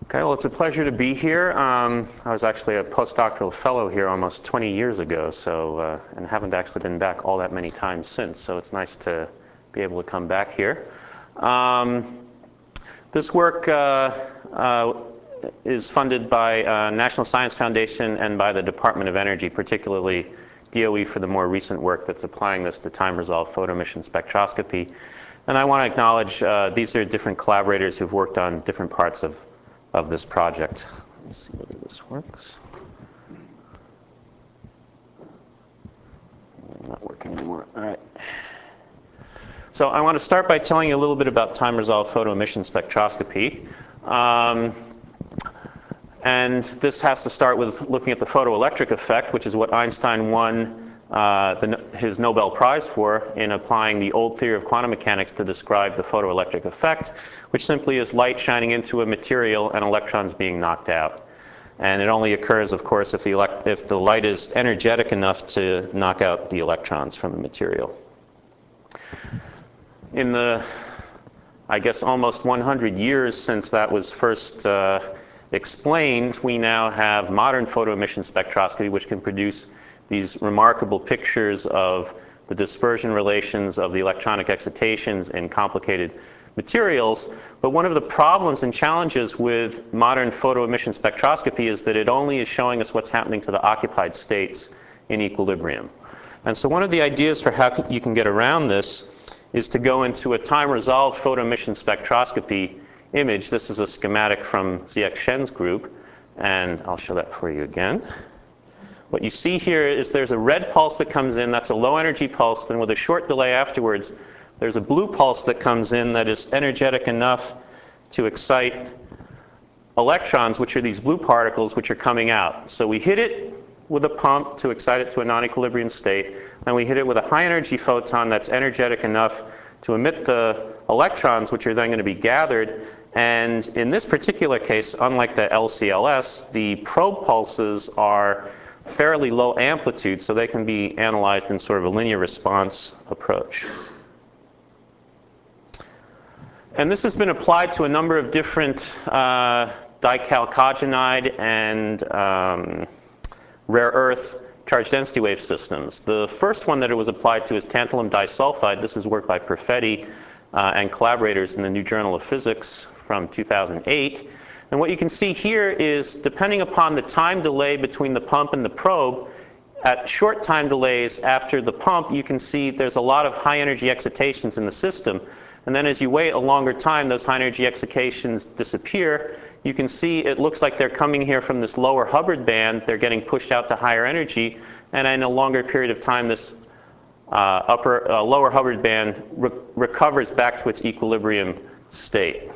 Okay, well, it's a pleasure to be here. I was actually a postdoctoral fellow here almost 20 years ago, so and haven't actually been back all that many times since, so it's nice to be able to come back here. This work is funded by National Science Foundation and by the Department of Energy, particularly DOE for the more recent work that's applying this to time-resolved photoemission spectroscopy. And I want to acknowledge these are different collaborators who've worked on different parts of this project. Let me see whether this works. Not working anymore. All right. So I want to start by telling you a little bit about time-resolved photoemission spectroscopy. And this has to start with looking at the photoelectric effect, which is what Einstein won his Nobel Prize for in applying the old theory of quantum mechanics to describe the photoelectric effect, which simply is light shining into a material and electrons being knocked out. And it only occurs, of course, if the light is energetic enough to knock out the electrons from the material. In the, I guess, almost 100 years since that was first explained, we now have modern photoemission spectroscopy, which can produce these remarkable pictures of the dispersion relations of the electronic excitations in complicated materials. But one of the problems and challenges with modern photoemission spectroscopy is that it only is showing us what's happening to the occupied states in equilibrium. And so one of the ideas for how you can get around this is to go into a time-resolved photoemission spectroscopy image. This is a schematic from Ziek Shen's group, and I'll show that for you again. What you see here is there's a red pulse that comes in. That's a low-energy pulse. Then with a short delay afterwards, there's a blue pulse that comes in that is energetic enough to excite electrons, which are these blue particles, which are coming out. So we hit it with a pump to excite it to a non-equilibrium state. And we hit it with a high-energy photon that's energetic enough to emit the electrons, which are then going to be gathered. And in this particular case, unlike the LCLS, the probe pulses are fairly low amplitude, so they can be analyzed in sort of a linear response approach. And this has been applied to a number of different dichalcogenide and rare earth charge density wave systems. The first one that it was applied to is tantalum disulfide. This is work by Perfetti and collaborators in the New Journal of Physics from 2008. And what you can see here is, depending upon the time delay between the pump and the probe, at short time delays after the pump, you can see there's a lot of high energy excitations in the system. And then as you wait a longer time, those high energy excitations disappear. You can see it looks like they're coming here from this lower Hubbard band. They're getting pushed out to higher energy. And in a longer period of time, this lower Hubbard band recovers back to its equilibrium state.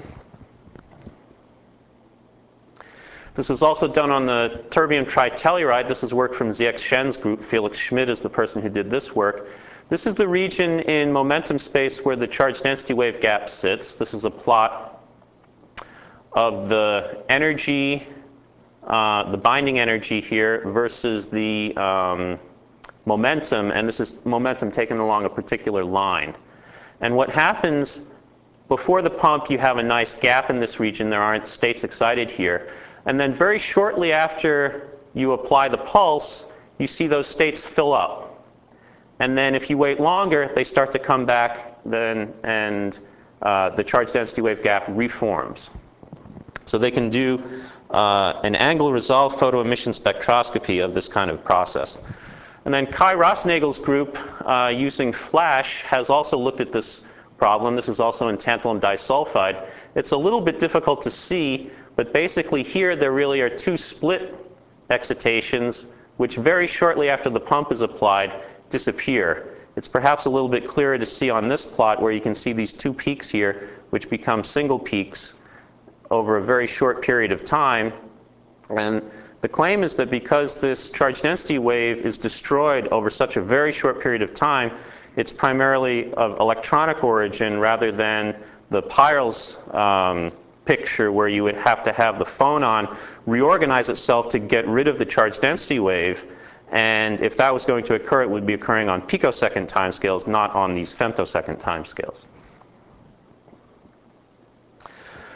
This was also done on the terbium tritelluride. This is work from Ziek Shen's group. Felix Schmidt is the person who did this work. This is the region in momentum space where the charge density wave gap sits. This is a plot of the energy, the binding energy here versus the momentum. And this is momentum taken along a particular line. And what happens before the pump, you have a nice gap in this region. There aren't states excited here. And then very shortly after you apply the pulse, you see those states fill up. And then if you wait longer, they start to come back, and the charge density wave gap reforms. So they can do an angle-resolved photoemission spectroscopy of this kind of process. And then Kai Rosnagel's group, using flash, has also looked at this problem. This is also in tantalum disulfide. It's a little bit difficult to see, but basically here there really are two split excitations, which very shortly after the pump is applied disappear. It's perhaps a little bit clearer to see on this plot, where you can see these two peaks here, which become single peaks over a very short period of time. And the claim is that because this charge density wave is destroyed over such a very short period of time, it's primarily of electronic origin rather than the Peierls picture, where you would have to have the phonon reorganize itself to get rid of the charge density wave. And if that was going to occur, it would be occurring on picosecond timescales, not on these femtosecond timescales.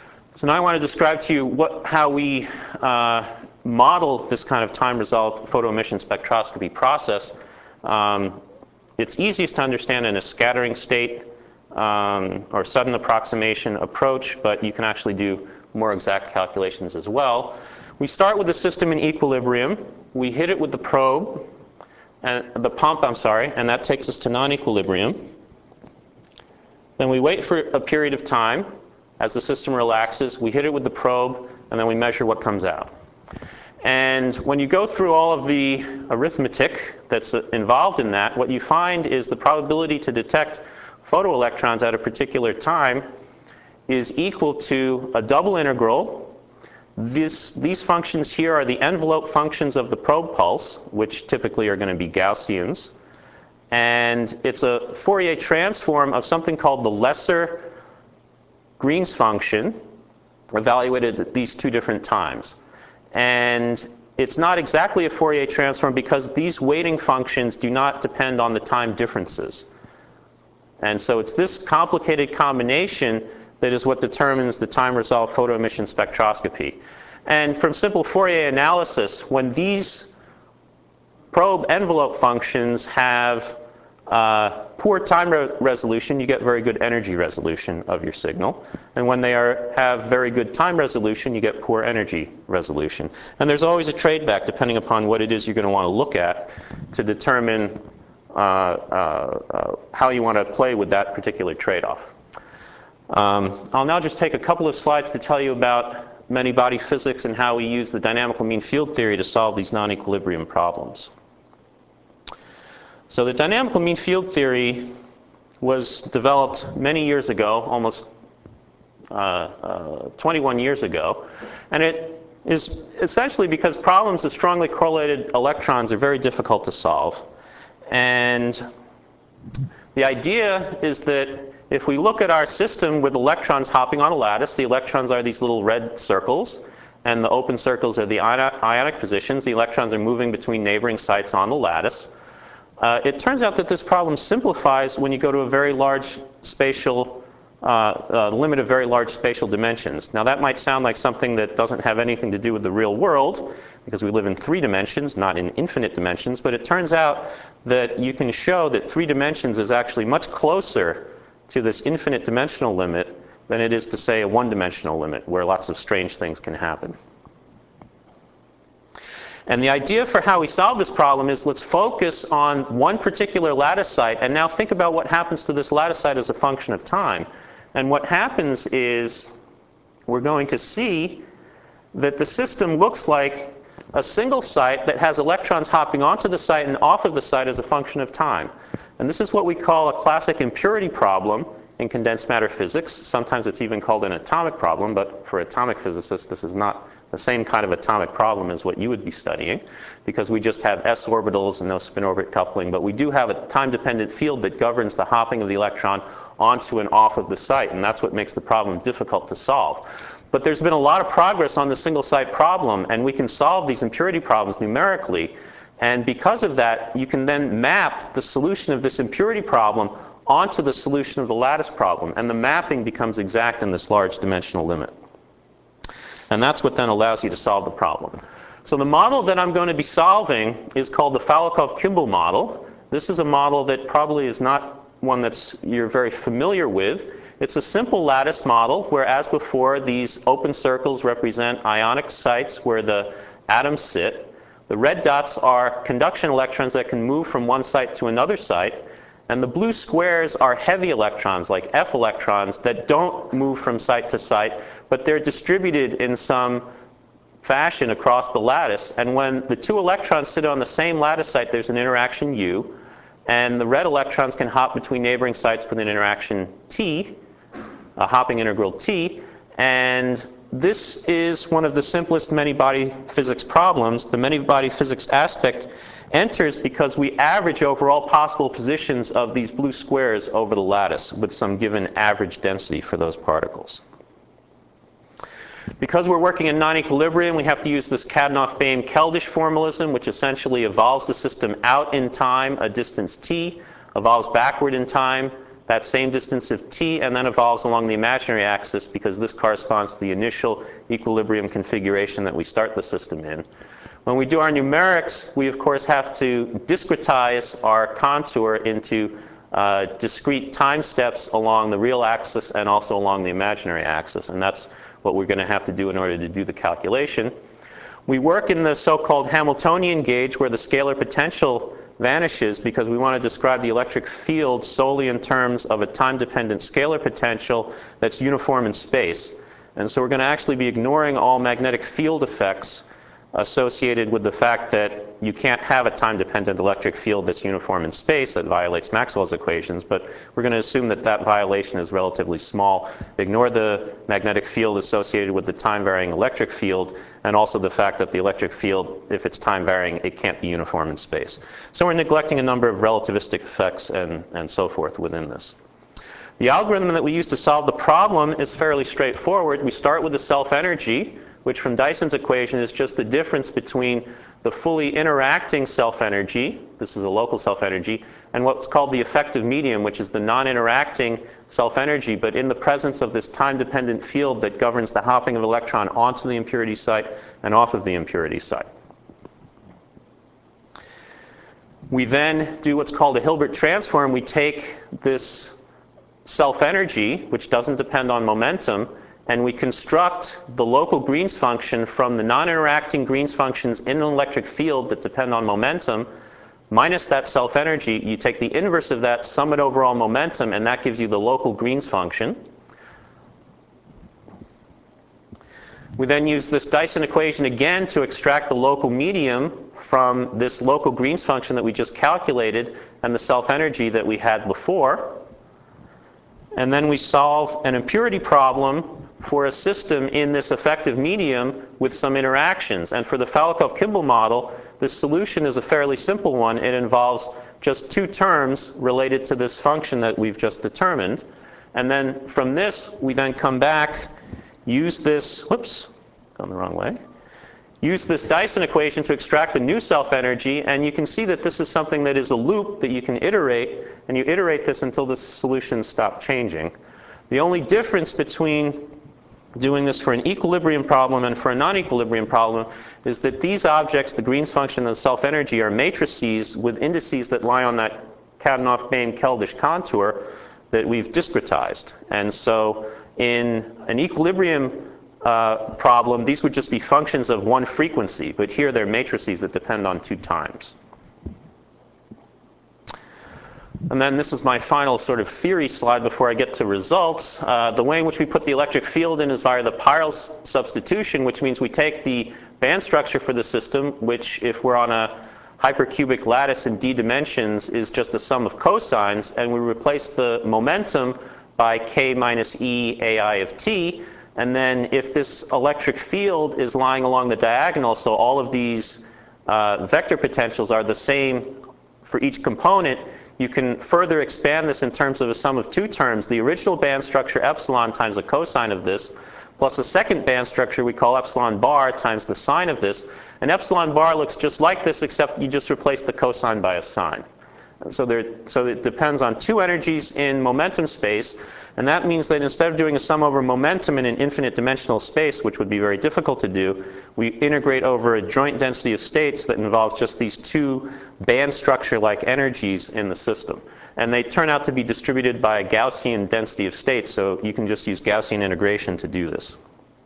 So now I want to describe to you how we model this kind of time-resolved photoemission spectroscopy process. It's easiest to understand in a scattering state or sudden approximation approach, but you can actually do more exact calculations as well. We start with the system in equilibrium. We hit it with the probe, and the pump, and that takes us to non-equilibrium. Then we wait for a period of time. As the system relaxes, we hit it with the probe, and then we measure what comes out. And when you go through all of the arithmetic that's involved in that, what you find is the probability to detect photoelectrons at a particular time is equal to a double integral. These functions here are the envelope functions of the probe pulse, which typically are going to be Gaussians. And it's a Fourier transform of something called the lesser Green's function, evaluated at these two different times. And it's not exactly a Fourier transform because these weighting functions do not depend on the time differences. And so it's this complicated combination that is what determines the time-resolved photoemission spectroscopy. And from simple Fourier analysis, when these probe envelope functions have poor time resolution, you get very good energy resolution of your signal. And when they have very good time resolution, you get poor energy resolution. And there's always a trade-back depending upon what it is you're going to want to look at to determine how you want to play with that particular trade-off. I'll now just take a couple of slides to tell you about many-body physics and how we use the dynamical mean field theory to solve these non-equilibrium problems. So the dynamical mean field theory was developed many years ago, almost 21 years ago. And it is essentially because problems of strongly correlated electrons are very difficult to solve. And the idea is that if we look at our system with electrons hopping on a lattice, the electrons are these little red circles, and the open circles are the ionic positions. The electrons are moving between neighboring sites on the lattice. It turns out that this problem simplifies when you go to a very large spatial, limit of very large spatial dimensions. Now that might sound like something that doesn't have anything to do with the real world, because we live in 3 dimensions, not in infinite dimensions, but it turns out that you can show that 3 dimensions is actually much closer to this infinite dimensional limit than it is to, say, a 1-dimensional limit, where lots of strange things can happen. And the idea for how we solve this problem is let's focus on one particular lattice site, and now think about what happens to this lattice site as a function of time. And what happens is we're going to see that the system looks like a single site that has electrons hopping onto the site and off of the site as a function of time. And this is what we call a classic impurity problem in condensed matter physics. Sometimes it's even called an atomic problem, but for atomic physicists, this is not the same kind of atomic problem as what you would be studying, because we just have s orbitals and no spin-orbit coupling. But we do have a time-dependent field that governs the hopping of the electron onto and off of the site, and that's what makes the problem difficult to solve. But there's been a lot of progress on the single-site problem, and we can solve these impurity problems numerically. And because of that, you can then map the solution of this impurity problem onto the solution of the lattice problem. And the mapping becomes exact in this large dimensional limit. And that's what then allows you to solve the problem. So the model that I'm going to be solving is called the Falakov-Kimball model. This is a model that probably is not one that you're very familiar with. It's a simple lattice model where, as before, these open circles represent ionic sites where the atoms sit. The red dots are conduction electrons that can move from one site to another site. And the blue squares are heavy electrons, like F electrons, that don't move from site to site, but they're distributed in some fashion across the lattice. And when the 2 electrons sit on the same lattice site, there's an interaction U. And the red electrons can hop between neighboring sites with an interaction T, a hopping integral T. And this is one of the simplest many-body physics problems. The many-body physics aspect enters because we average over all possible positions of these blue squares over the lattice with some given average density for those particles. Because we're working in non-equilibrium, we have to use this Kadanoff-Boehm-Keldysh formalism, which essentially evolves the system out in time a distance t, evolves backward in time that same distance of t, and then evolves along the imaginary axis because this corresponds to the initial equilibrium configuration that we start the system in. When we do our numerics, we of course have to discretize our contour into discrete time steps along the real axis and also along the imaginary axis, and that's what we're going to have to do in order to do the calculation. We work in the so-called Hamiltonian gauge, where the scalar potential vanishes because we want to describe the electric field solely in terms of a time-dependent scalar potential that's uniform in space. And so we're going to actually be ignoring all magnetic field effects associated with the fact that you can't have a time-dependent electric field that's uniform in space that violates Maxwell's equations, but we're going to assume that that violation is relatively small. Ignore the magnetic field associated with the time-varying electric field, and also the fact that the electric field, if it's time-varying, it can't be uniform in space. So we're neglecting a number of relativistic effects and so forth within this. The algorithm that we use to solve the problem is fairly straightforward. We start with the self-energy, which from Dyson's equation is just the difference between the fully interacting self-energy, this is a local self-energy, and what's called the effective medium, which is the non-interacting self-energy, but in the presence of this time-dependent field that governs the hopping of an electron onto the impurity site and off of the impurity site. We then do what's called a Hilbert transform. We take this self-energy, which doesn't depend on momentum, and we construct the local Green's function from the non-interacting Green's functions in an electric field that depend on momentum, minus that self-energy. You take the inverse of that, sum it over all momentum, and that gives you the local Green's function. We then use this Dyson equation again to extract the local medium from this local Green's function that we just calculated and the self-energy that we had before. And then we solve an impurity problem for a system in this effective medium with some interactions. And for the Falakov-Kimball model, this solution is a fairly simple one. It involves just two terms related to this function that we've just determined. And then from this, we then come back, use this, whoops, gone the wrong way, use this Dyson equation to extract the new self-energy, and you can see that this is something that is a loop that you can iterate, and you iterate this until the solutions stop changing. The only difference between doing this for an equilibrium problem and for a non-equilibrium problem is that these objects, the Green's function and the self-energy, are matrices with indices that lie on that Kadanoff-Bain-Keldysh contour that we've discretized. And so in an equilibrium problem, these would just be functions of one frequency, but here they're matrices that depend on two times. And then this is my final sort of theory slide before I get to results. The way in which we put the electric field in is via the Peierls substitution, which means we take the band structure for the system, which if we're on a hypercubic lattice in d dimensions is just a sum of cosines, and we replace the momentum by k minus e ai of t. And then if this electric field is lying along the diagonal, so all of these vector potentials are the same for each component, you can further expand this in terms of a sum of two terms. The original band structure epsilon times a cosine of this, plus a second band structure we call epsilon bar times the sine of this. And epsilon bar looks just like this, except you just replace the cosine by a sine. So it depends on two energies in momentum space, and that means that instead of doing a sum over momentum in an infinite dimensional space, which would be very difficult to do, we integrate over a joint density of states that involves just these two band structure-like energies in the system. And they turn out to be distributed by a Gaussian density of states, so you can just use Gaussian integration to do this.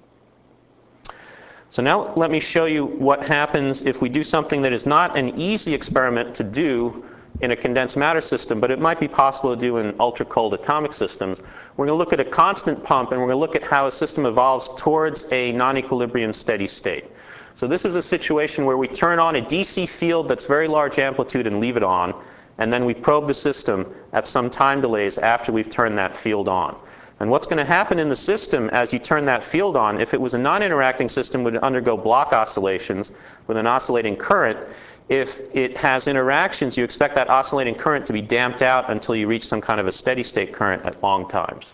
So now let me show you what happens if we do something that is not an easy experiment to do in a condensed matter system, but it might be possible to do in ultra-cold atomic systems. We're going to look at a constant pump, and we're going to look at how a system evolves towards a non-equilibrium steady state. So this is a situation where we turn on a DC field that's very large amplitude and leave it on, and then we probe the system at some time delays after we've turned that field on. And what's going to happen in the system as you turn that field on, if it was a non-interacting system, would undergo block oscillations with an oscillating current. If it has interactions, you expect that oscillating current to be damped out until you reach some kind of a steady state current at long times.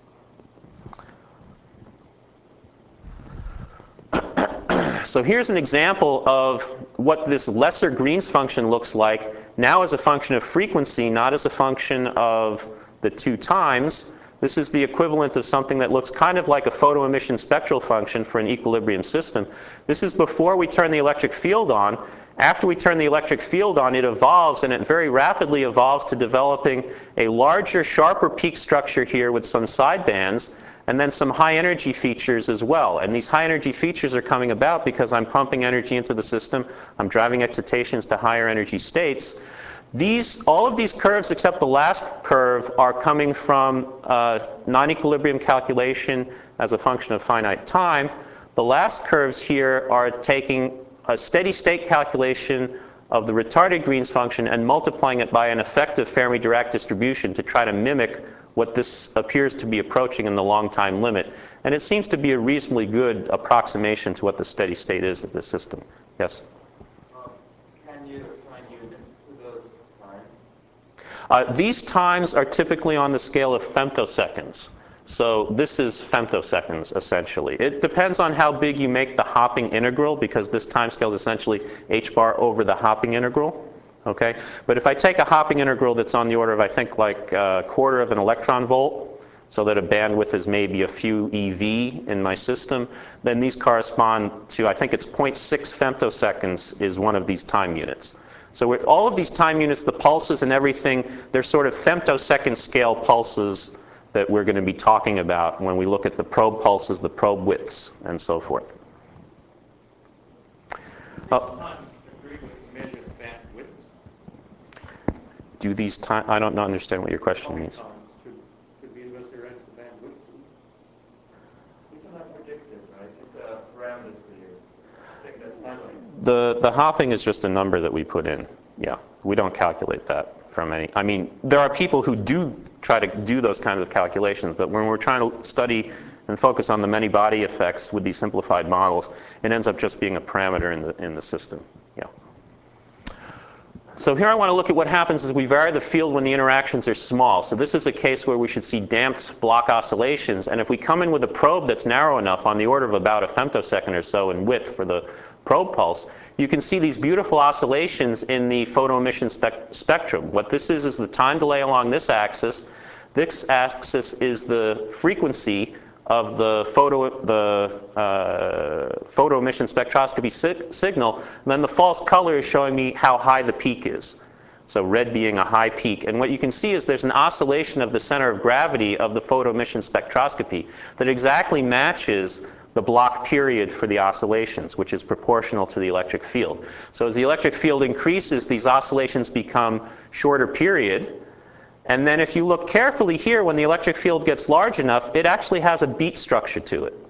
So here's an example of what this lesser Green's function looks like, now as a function of frequency, not as a function of the 2 times. This is the equivalent of something that looks kind of like a photoemission spectral function for an equilibrium system. This is before we turn the electric field on. After we turn the electric field on, it evolves, and it very rapidly evolves to developing a larger, sharper peak structure here with some side bands, and then some high energy features as well. And these high energy features are coming about because I'm pumping energy into the system. I'm driving excitations to higher energy states. All of these curves except the last curve are coming from non-equilibrium calculation as a function of finite time. The last curves here are taking a steady state calculation of the retarded Green's function and multiplying it by an effective Fermi-Dirac distribution to try to mimic what this appears to be approaching in the long time limit. And it seems to be a reasonably good approximation to what the steady state is of this system. Yes? Can you assign units to those times? These times are typically on the scale of femtoseconds. So this is femtoseconds, essentially. It depends on how big you make the hopping integral, because this time scale is essentially h bar over the hopping integral. Okay? But if I take a hopping integral that's on the order of, I think, like a quarter of an electron volt, so that a bandwidth is maybe a few eV in my system, then these correspond to, I think it's 0.6 femtoseconds is one of these time units. So with all of these time units, the pulses and everything, they're sort of femtosecond scale pulses that we're going to be talking about when we look at the probe pulses, the probe widths, and so forth. Do these time? I don't understand what your question means. Could be invested right to the bandwidth. Isn't that predictive, right? It's a parameter for you. I think that's The hopping is just a number that we put in. Yeah, we don't calculate that from any. I mean, there are people who do try to do those kinds of calculations, but when we're trying to study and focus on the many body effects with these simplified models, it ends up just being a parameter in the system. Yeah. So here I want to look at what happens as we vary the field when the interactions are small. So this is a case where we should see damped block oscillations. And if we come in with a probe that's narrow enough, on the order of about a femtosecond or so in width for the probe pulse, you can see these beautiful oscillations in the photoemission spectrum. What this is the time delay along this axis. This axis is the frequency of the photoemission spectroscopy signal. And then the false color is showing me how high the peak is. So red being a high peak. And what you can see is there's an oscillation of the center of gravity of the photoemission spectroscopy that exactly matches the block period for the oscillations, which is proportional to the electric field. So as the electric field increases, these oscillations become shorter period. And then if you look carefully here, when the electric field gets large enough, it actually has a beat structure to it.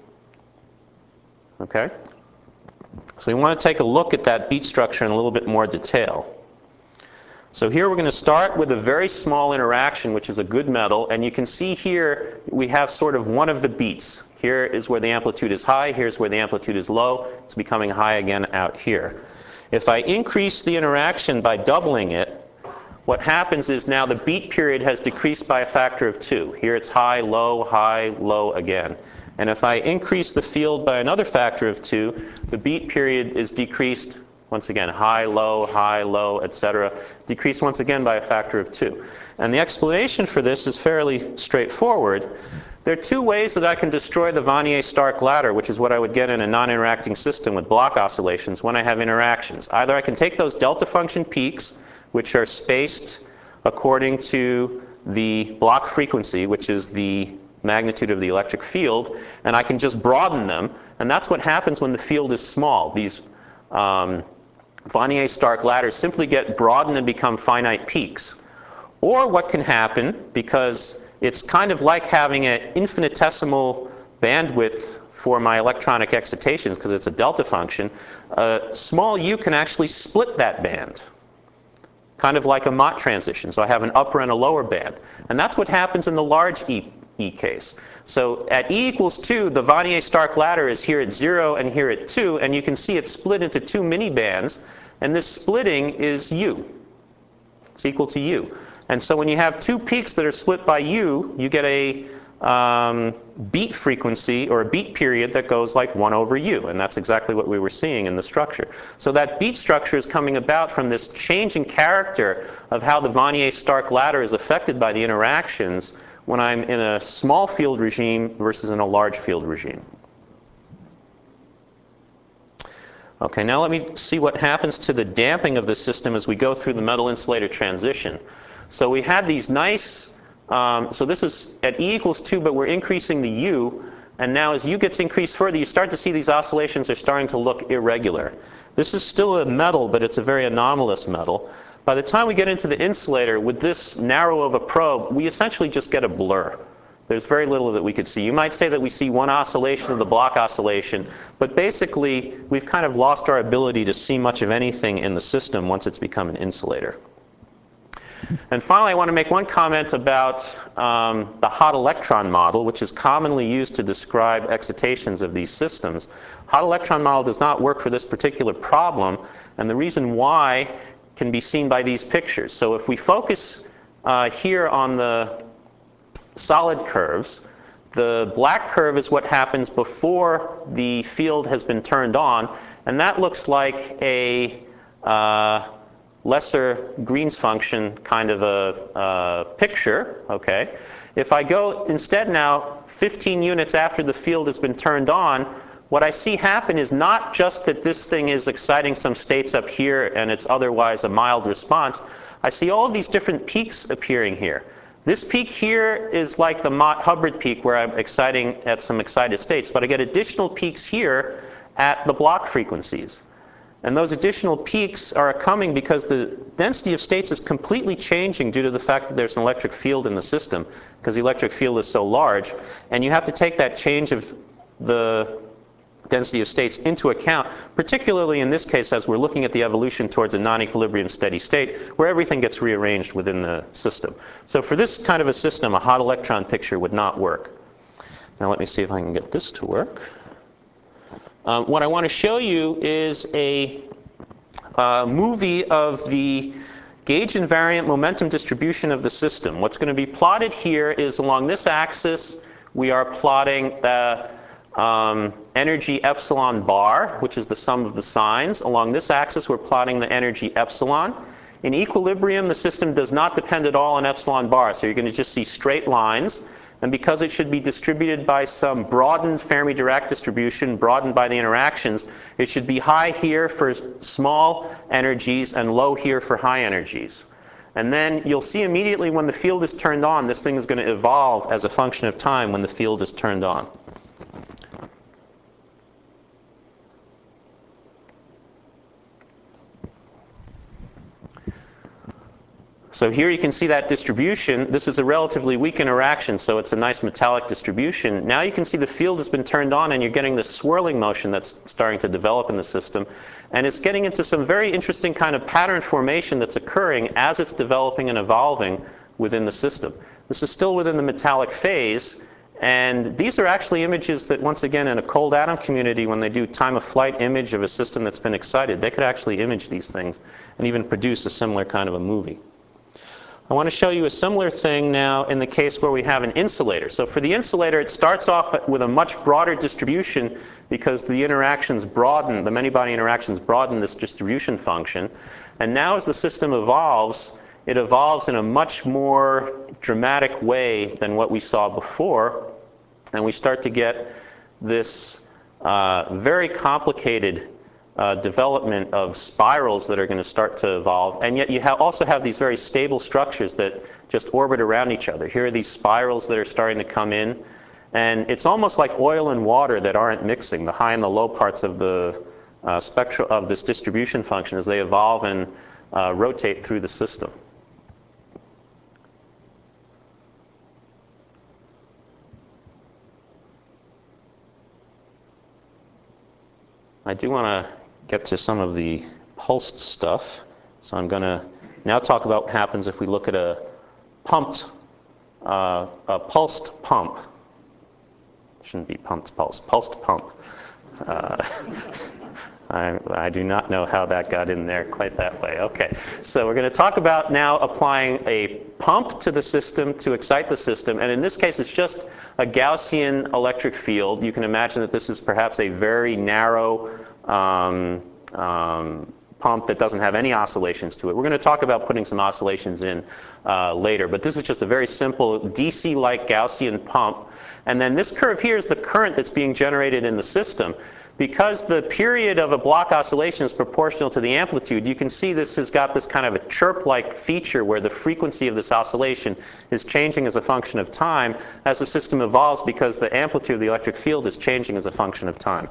Okay? So we want to take a look at that beat structure in a little bit more detail. So here we're going to start with a very small interaction, which is a good metal. And you can see here we have sort of one of the beats. Here is where the amplitude is high. Here's where the amplitude is low. It's becoming high again out here. If I increase the interaction by doubling it, what happens is now the beat period has decreased by a factor of 2. Here it's high, low again. And if I increase the field by another factor of 2, the beat period is decreased once again, high, low, etc. Decreased once again by a factor of 2. And the explanation for this is fairly straightforward. There are two ways that I can destroy the Wannier-Stark ladder, which is what I would get in a non-interacting system with block oscillations when I have interactions. Either I can take those delta function peaks, which are spaced according to the block frequency, which is the magnitude of the electric field, and I can just broaden them. And that's what happens when the field is small. These Wannier-Stark ladders simply get broadened and become finite peaks. Or what can happen, because it's kind of like having an infinitesimal bandwidth for my electronic excitations, because it's a delta function, small u can actually split that band. Kind of like a Mott transition. So I have an upper and a lower band. And that's what happens in the large E case. So at E equals 2, the Wannier-Stark ladder is here at 0 and here at 2. And you can see it's split into two mini bands. And this splitting is U. It's equal to U. And so when you have two peaks that are split by U, you get a beat frequency or a beat period that goes like 1 over u, and that's exactly what we were seeing in the structure. So that beat structure is coming about from this change in character of how the Wannier-Stark ladder is affected by the interactions when I'm in a small field regime versus in a large field regime. Okay, now let me see what happens to the damping of the system as we go through the metal insulator transition. So we had these nice, so this is at E equals 2, but we're increasing the U. And now as U gets increased further, you start to see these oscillations are starting to look irregular. This is still a metal, but it's a very anomalous metal. By the time we get into the insulator, with this narrow of a probe, we essentially just get a blur. There's very little that we could see. You might say that we see one oscillation of the block oscillation, but basically we've kind of lost our ability to see much of anything in the system once it's become an insulator. And finally, I want to make one comment about the hot electron model, which is commonly used to describe excitations of these systems. Hot electron model does not work for this particular problem, and the reason why can be seen by these pictures. So if we focus here on the solid curves, the black curve is what happens before the field has been turned on, and that looks like a lesser Green's function kind of a picture. Okay. If I go instead now 15 units after the field has been turned on, what I see happen is not just that this thing is exciting some states up here and it's otherwise a mild response. I see all of these different peaks appearing here. This peak here is like the Mott-Hubbard peak where I'm exciting at some excited states, but I get additional peaks here at the block frequencies. And those additional peaks are coming because the density of states is completely changing due to the fact that there's an electric field in the system, because the electric field is so large. And you have to take that change of the density of states into account, particularly in this case as we're looking at the evolution towards a non-equilibrium steady state where everything gets rearranged within the system. So for this kind of a system, a hot electron picture would not work. Now let me see if I can get this to work. What I want to show you is a movie of the gauge invariant momentum distribution of the system. What's going to be plotted here is along this axis we are plotting the energy epsilon bar, which is the sum of the signs. Along this axis we're plotting the energy epsilon. In equilibrium the system does not depend at all on epsilon bar, so you're going to just see straight lines. And because it should be distributed by some broadened Fermi-Dirac distribution, broadened by the interactions, it should be high here for small energies and low here for high energies. And then you'll see immediately when the field is turned on, this thing is going to evolve as a function of time when the field is turned on. So here you can see that distribution. This is a relatively weak interaction, so it's a nice metallic distribution. Now you can see the field has been turned on and you're getting this swirling motion that's starting to develop in the system. And it's getting into some very interesting kind of pattern formation that's occurring as it's developing and evolving within the system. This is still within the metallic phase. And these are actually images that, once again, in a cold atom community, when they do time of flight image of a system that's been excited, they could actually image these things and even produce a similar kind of a movie. I want to show you a similar thing now in the case where we have an insulator. So for the insulator, it starts off with a much broader distribution because the interactions broaden, the many-body interactions broaden this distribution function. And now as the system evolves, it evolves in a much more dramatic way than what we saw before. And we start to get this very complicated development of spirals that are going to start to evolve, and yet you also have these very stable structures that just orbit around each other. Here are these spirals that are starting to come in, and it's almost like oil and water that aren't mixing, the high and the low parts of the spectrum of this distribution function as they evolve and rotate through the system. I do want to get to some of the pulsed stuff. So I'm going to now talk about what happens if we look at a pulsed pump. Shouldn't be pumped pulse, pulsed pump. I do not know how that got in there quite that way. Okay, so we're going to talk about now applying a pump to the system to excite the system. And in this case, it's just a Gaussian electric field. You can imagine that this is perhaps a very narrow pump that doesn't have any oscillations to it. We're going to talk about putting some oscillations in later. But this is just a very simple DC-like Gaussian pump. And then this curve here is the current that's being generated in the system. Because the period of a block oscillation is proportional to the amplitude, you can see this has got this kind of a chirp-like feature where the frequency of this oscillation is changing as a function of time as the system evolves, because the amplitude of the electric field is changing as a function of time.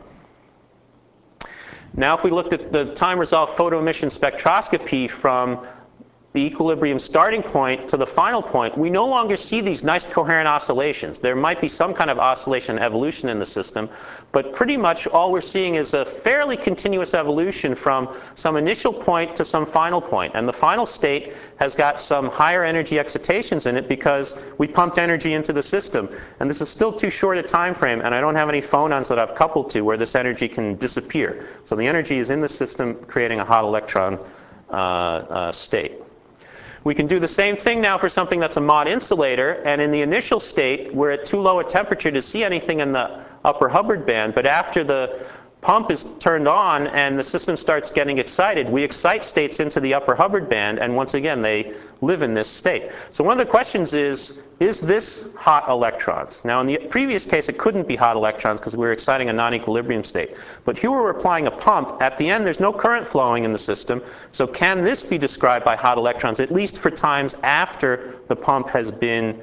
Now if we looked at the time-resolved photoemission spectroscopy from the equilibrium starting point to the final point, we no longer see these nice coherent oscillations. There might be some kind of oscillation evolution in the system, but pretty much all we're seeing is a fairly continuous evolution from some initial point to some final point. And the final state has got some higher energy excitations in it because we pumped energy into the system. And this is still too short a time frame, and I don't have any phonons that I've coupled to where this energy can disappear. So the energy is in the system creating a hot electron state. We can do the same thing now for something that's a Mott insulator, and in the initial state, we're at too low a temperature to see anything in the upper Hubbard band, but after the pump is turned on and the system starts getting excited, we excite states into the upper Hubbard band, and once again, they live in this state. So one of the questions is this hot electrons? Now in the previous case, it couldn't be hot electrons because we were exciting a non-equilibrium state. But here we're applying a pump. At the end, there's no current flowing in the system. So can this be described by hot electrons, at least for times after the pump has been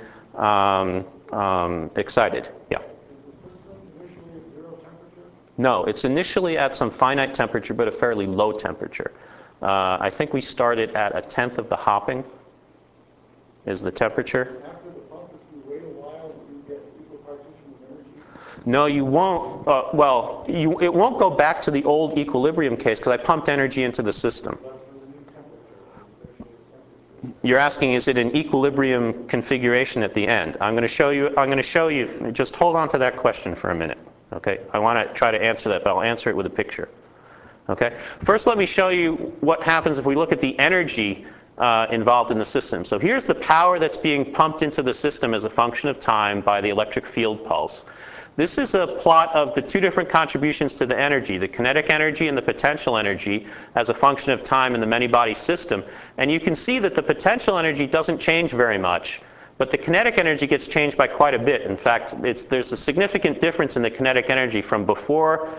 excited? Yeah. No, it's initially at some finite temperature, but a fairly low temperature. I think we started at 1/10 of the Hopping is the temperature. After the pump, if you wait a while, you get equal partition of energy? No, you won't. Well, it won't go back to the old equilibrium case because I pumped energy into the system. You're asking, is it an equilibrium configuration at the end? I'm going to show you. Just hold on to that question for a minute. Okay, I want to try to answer that, but I'll answer it with a picture. Okay, first let me show you what happens if we look at the energy involved in the system. So here's the power that's being pumped into the system as a function of time by the electric field pulse. This is a plot of the two different contributions to the energy, the kinetic energy and the potential energy, as a function of time in the many-body system. And you can see that the potential energy doesn't change very much. But the kinetic energy gets changed by quite a bit. In fact, there's a significant difference in the kinetic energy from before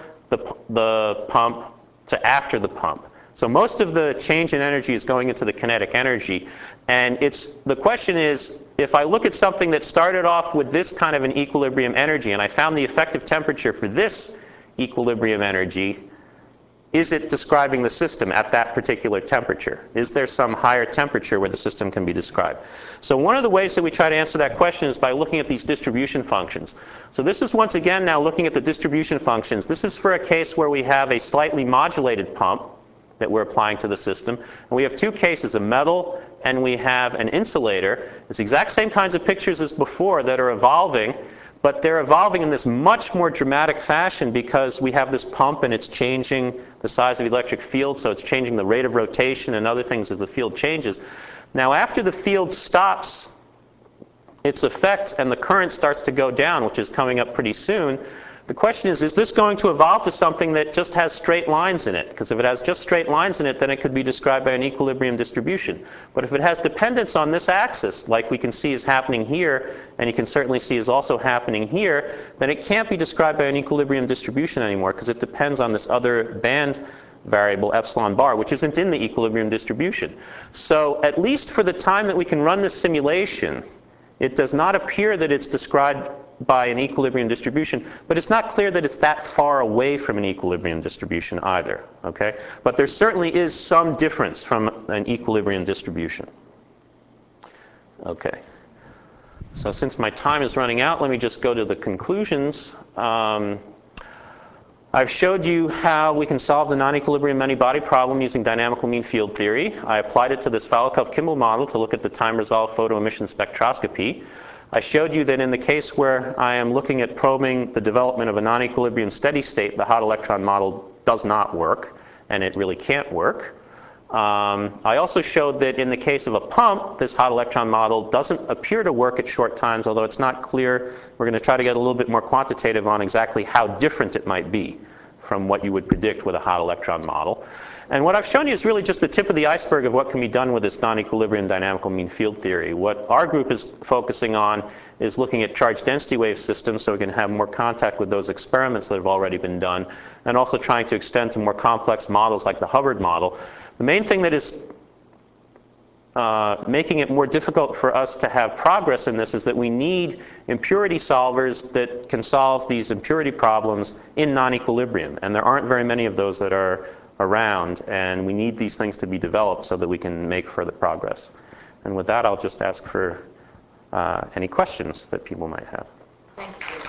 the pump to after the pump. So most of the change in energy is going into the kinetic energy. And the question is, if I look at something that started off with this kind of an equilibrium energy, and I found the effective temperature for this equilibrium energy, is it describing the system at that particular temperature? Is there some higher temperature where the system can be described? So one of the ways that we try to answer that question is by looking at these distribution functions. So this is once again now looking at the distribution functions. This is for a case where we have a slightly modulated pump that we're applying to the system. And we have two cases, a metal and we have an insulator. It's the exact same kinds of pictures as before that are evolving. But they're evolving in this much more dramatic fashion because we have this pump and it's changing the size of the electric field, so it's changing the rate of rotation and other things as the field changes. Now after the field stops its effect and the current starts to go down, which is coming up pretty soon, the question is this going to evolve to something that just has straight lines in it? Because if it has just straight lines in it, then it could be described by an equilibrium distribution. But if it has dependence on this axis, like we can see is happening here, and you can certainly see is also happening here, then it can't be described by an equilibrium distribution anymore because it depends on this other band variable, epsilon bar, which isn't in the equilibrium distribution. So at least for the time that we can run this simulation, it does not appear that it's described by an equilibrium distribution, but it's not clear that it's that far away from an equilibrium distribution either. Okay? But there certainly is some difference from an equilibrium distribution. Okay. So since my time is running out, let me just go to the conclusions. I've showed you how we can solve the non-equilibrium many-body problem using dynamical mean field theory. I applied it to this Falakov-Kimball model to look at the time-resolved photoemission spectroscopy. I showed you that in the case where I am looking at probing the development of a non-equilibrium steady state, the hot electron model does not work, and it really can't work. I also showed that in the case of a pump, this hot electron model doesn't appear to work at short times, although it's not clear. We're going to try to get a little bit more quantitative on exactly how different it might be from what you would predict with a hot electron model. And what I've shown you is really just the tip of the iceberg of what can be done with this non-equilibrium dynamical mean field theory. What our group is focusing on is looking at charge density wave systems so we can have more contact with those experiments that have already been done, and also trying to extend to more complex models like the Hubbard model. The main thing that is making it more difficult for us to have progress in this is that we need impurity solvers that can solve these impurity problems in non-equilibrium. And there aren't very many of those that are around, and we need these things to be developed so that we can make further progress. And with that, I'll just ask for any questions that people might have. Thank you.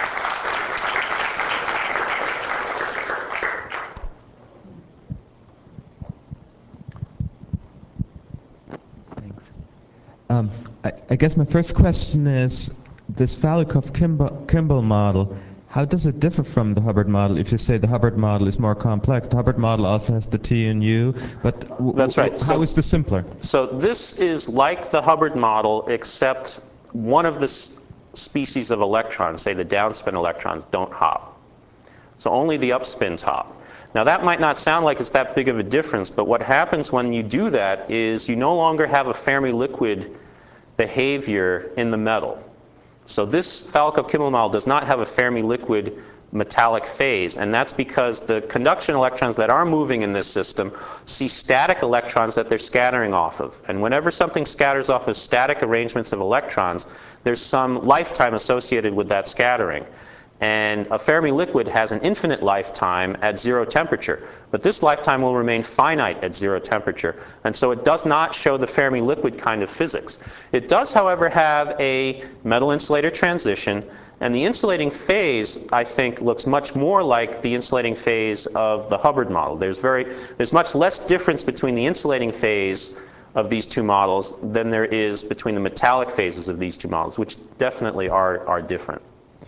I guess my first question is, this Falikoff-Kimball model, how does it differ from the Hubbard model? If you say the Hubbard model is more complex, the Hubbard model also has the T and U, but that's right. How is this simpler? So this is like the Hubbard model, except one of the species of electrons, say the downspin electrons, don't hop. So only the upspins hop. Now that might not sound like it's that big of a difference, but what happens when you do that is you no longer have a Fermi liquid behavior in the metal. So this Falikoff-Kimball model does not have a Fermi liquid metallic phase, and that's because the conduction electrons that are moving in this system see static electrons that they're scattering off of. And whenever something scatters off of static arrangements of electrons, there's some lifetime associated with that scattering. And a Fermi liquid has an infinite lifetime at 0 temperature. But this lifetime will remain finite at 0 temperature. And so it does not show the Fermi liquid kind of physics. It does, however, have a metal insulator transition. And the insulating phase, I think, looks much more like the insulating phase of the Hubbard model. There's much less difference between the insulating phase of these two models than there is between the metallic phases of these two models, which definitely are different.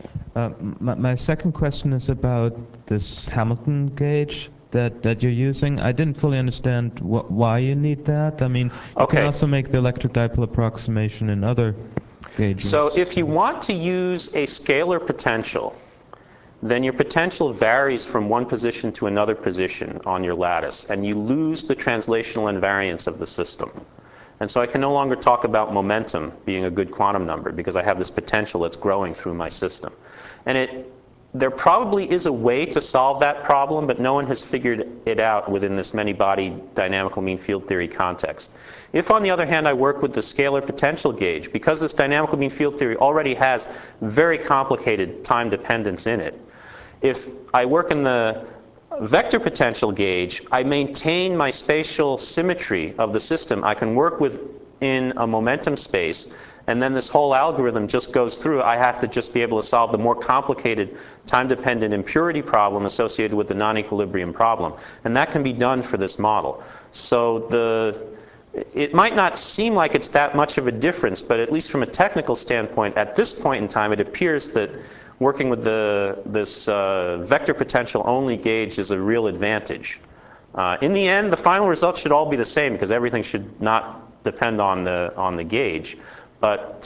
My second question is about this Hamilton gauge that you're using. I didn't fully understand why you need that. I mean, you can also make the electric dipole approximation in other gauges. So if you want to use a scalar potential, then your potential varies from one position to another position on your lattice, and you lose the translational invariance of the system. And so I can no longer talk about momentum being a good quantum number because I have this potential that's growing through my system. And there probably is a way to solve that problem, but no one has figured it out within this many-body dynamical mean field theory context. If, on the other hand, I work with the scalar potential gauge, because this dynamical mean field theory already has very complicated time dependence in it, if I work in the vector potential gauge, I maintain my spatial symmetry of the system. I can work within a momentum space, and then this whole algorithm just goes through. I have to just be able to solve the more complicated time-dependent impurity problem associated with the non-equilibrium problem. And that can be done for this model. So it might not seem like it's that much of a difference, but at least from a technical standpoint, at this point in time, it appears that working with this vector potential only gauge is a real advantage. In the end, the final results should all be the same because everything should not depend on the gauge. But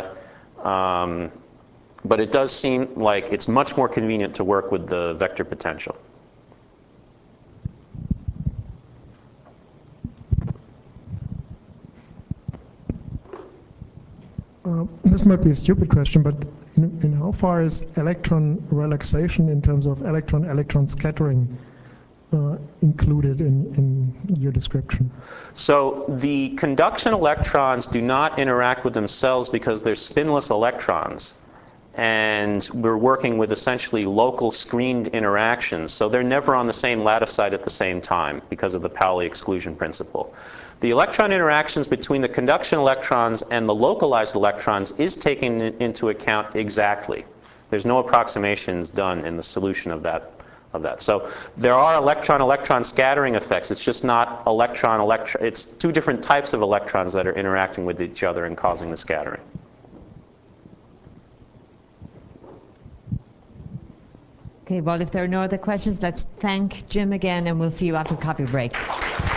it does seem like it's much more convenient to work with the vector potential. This might be a stupid question, but in how far is electron relaxation in terms of electron-electron scattering included in your description? So the conduction electrons do not interact with themselves because they're spinless electrons. And we're working with essentially local screened interactions. So they're never on the same lattice site at the same time because of the Pauli exclusion principle. The electron interactions between the conduction electrons and the localized electrons is taken into account exactly. There's no approximations done in the solution of that. So there are electron-electron scattering effects. It's just not electron-electron. It's two different types of electrons that are interacting with each other and causing the scattering. Okay, well, if there are no other questions, let's thank Jim again, and we'll see you after the coffee break.